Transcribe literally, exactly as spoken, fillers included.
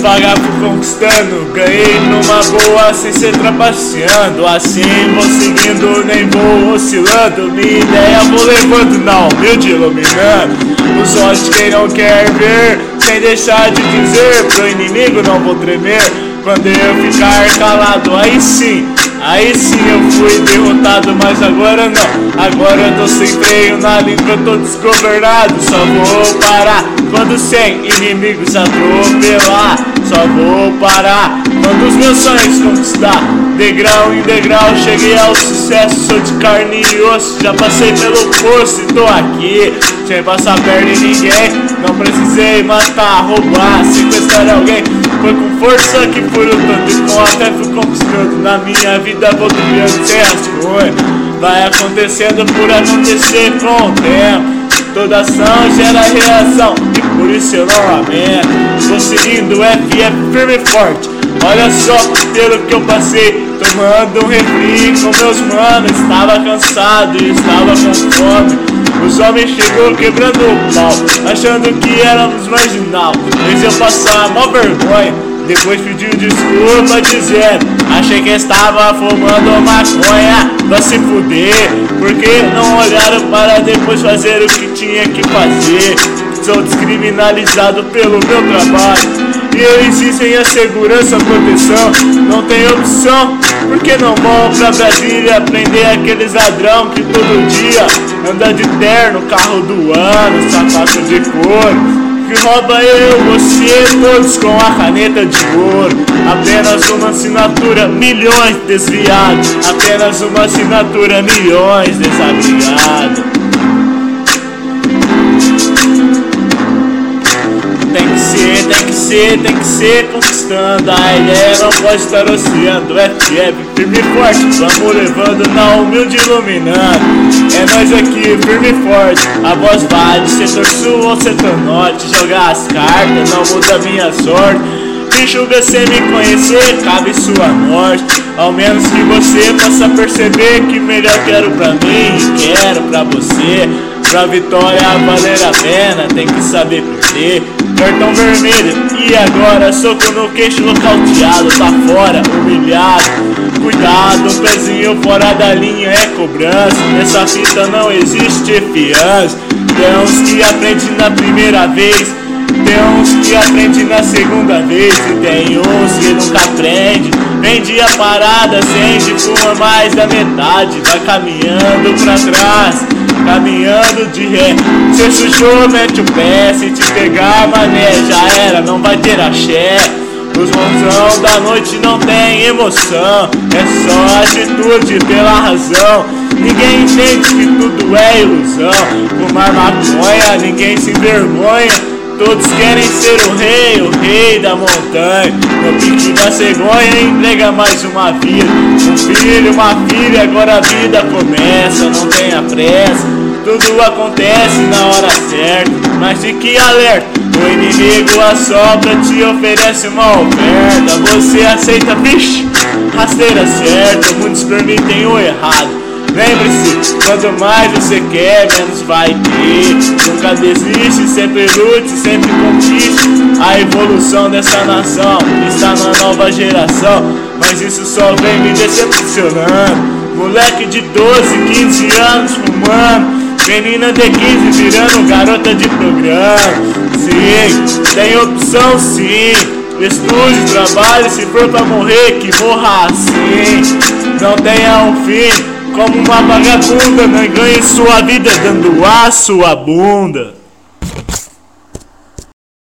pagar fui conquistando, ganhei numa boa sem ser trapaceando. Assim vou seguindo, nem vou oscilando, minha ideia vou levando na humilde, iluminando os olhos de quem não quer ver, sem deixar de dizer pro inimigo não vou tremer. Quando eu ficar calado, aí sim, aí sim eu fui derrotado, mas agora não. Agora eu tô sem freio na língua, eu tô desgovernado. Só vou parar quando sem inimigos atropelar. Só vou parar quando os meus sonhos conquistar. Degrau em degrau cheguei ao sucesso, sou de carne e osso. Já passei pelo poço e tô aqui, sem passar perna em ninguém. Não precisei matar, roubar, sequestrar alguém. Foi com força que fui lutando e com a fé fui conquistando. Na minha vida vou trilhando sem rascunho. Vai acontecendo por acontecer com o tempo. Toda ação gera reação e por isso eu não lamento. Vou seguindo F F firme e forte. Olha só pelo que eu passei, tomando um refri com meus manos. Estava cansado e estava com fome. Os homens chegou quebrando o pau, achando que éramos marginal. Fez eu passar mó vergonha, depois pediu desculpa dizendo: achei que estava fumando maconha. Vai se fuder, porque não olharam para depois fazer o que tinha que fazer. Sou descriminalizado pelo meu trabalho e eles dizem a segurança, a proteção. Não tem opção, porque não vão pra Brasília prender aqueles ladrão que todo dia anda de terno, carro do ano, sapato de couro, que rouba eu, você, todos com a caneta de ouro. Apenas uma assinatura, milhões desviados. Apenas uma assinatura, milhões desabrigados. Tem que ser, tem que ser, tem que ser conquistando. A ideia não pode estar oscilando. F F firme e forte, vamos levando na humilde iluminando. É nós aqui, firme e forte. A voz vai de setor sul ou setor norte. Jogar as cartas não muda minha sorte. Me julga sem me conhecer, cabe sua morte. Ao menos que você possa perceber que melhor quero pra mim e quero pra você. Pra vitória valer a pena, tem que saber perder. Cartão vermelho, e agora soco no queixo nocauteado. Tá fora, humilhado. Cuidado, um pezinho fora da linha é cobrança. Nessa fita não existe fiança. Tem uns que aprendem na primeira vez, tem uns que aprendem na segunda vez, e tem uns que nunca aprendem. Vende a parada, sente, fuma mais da metade. Vai caminhando pra trás, caminhando de ré. Cê sujou, mete o pé. Se te pegar, mané, já era, não vai ter axé. Os mãozão da noite não tem emoção, é só atitude pela razão. Ninguém entende que tudo é ilusão. Fumar maconha, ninguém se envergonha. Todos querem ser o rei, o rei da montanha. No pique da cegonha entrega mais uma vida. Um filho, uma filha, agora a vida começa. Não tenha pressa, tudo acontece na hora certa. Mas fique alerta, o inimigo assopra, te oferece uma oferta. Você aceita, vixe, rasteira certa. Muitos permitem o errado. Lembre-se, quanto mais você quer, menos vai ter. Nunca desiste, sempre lute, sempre conquiste. A evolução dessa nação está na nova geração, mas isso só vem me decepcionando. Moleque de doze, quinze anos fumando, menina de quinze virando garota de programa. Sim, tem opção sim. Estude, trabalhe, se for pra morrer, que morra assim. Não tenha um fim como uma vagabunda, não ganhe sua vida dando a sua bunda.